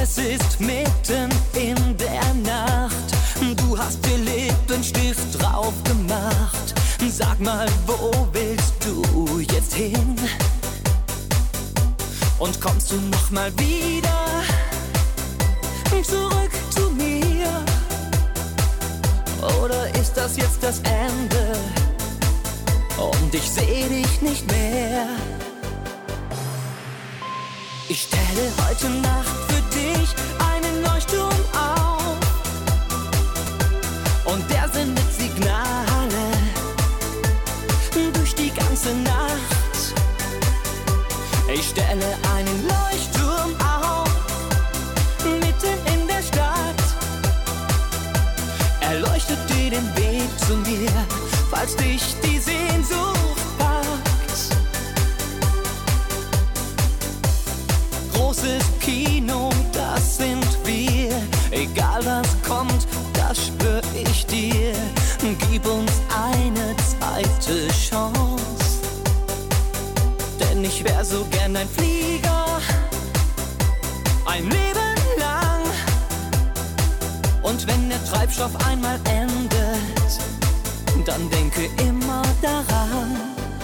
Es ist mitten in der Nacht, du hast dir Lippenstift drauf gemacht. Sag mal, wo willst du jetzt hin? Und kommst du noch mal wieder zurück zu mir? Oder ist das jetzt das Ende und ich seh dich nicht mehr? Ich stelle heute Nacht für dich einen Leuchtturm auf und der sendet Signale durch die ganze Nacht. Ich stelle einen Leuchtturm auf, mitten in der Stadt. Er leuchtet dir den Weg zu mir, falls dich die Sehnsucht packt. Großes Kino, das sind wir. Egal was kommt, das schwör ich dir. Gib uns eine zweite Chance, denn ich wär so gern ein Flieger, ein Leben lang. Und wenn der Treibstoff einmal endet, dann denke immer daran.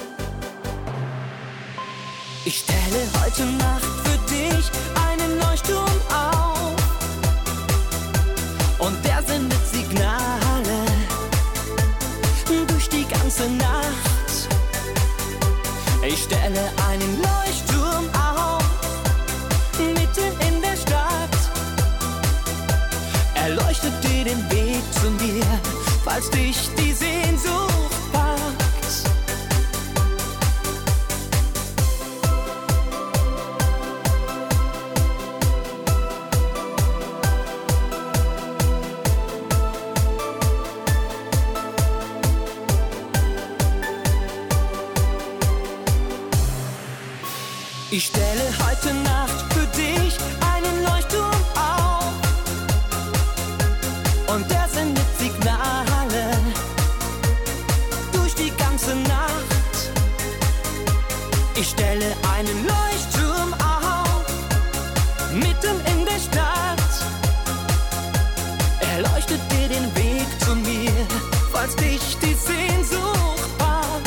Ich stelle heute Nacht für dich einen Leuchtturm auf und der sendet Signale durch die ganze Nacht. Ich stelle einen Leuchtturm auf, mitten in der Stadt. Er leuchtet dir den Weg zu mir, falls dich die Sehnsucht packt. Ich stelle heute Nacht für dich einen Leuchtturm auf und der sendet Signale durch die ganze Nacht. Ich stelle einen Leuchtturm auf, mitten in der Stadt. Er leuchtet dir den Weg zu mir, falls dich die Sehnsucht packt.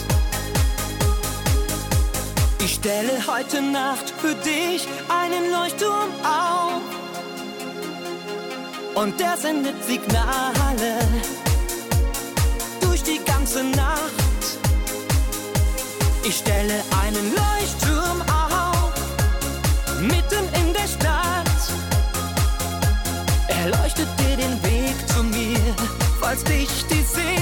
Ich stelle heute Nacht für dich einen Leuchtturm auf und der sendet Signale durch die ganze Nacht. Ich stelle einen Leuchtturm auf, mitten in der Stadt. Er leuchtet dir den Weg zu mir, falls dich die Sehnsucht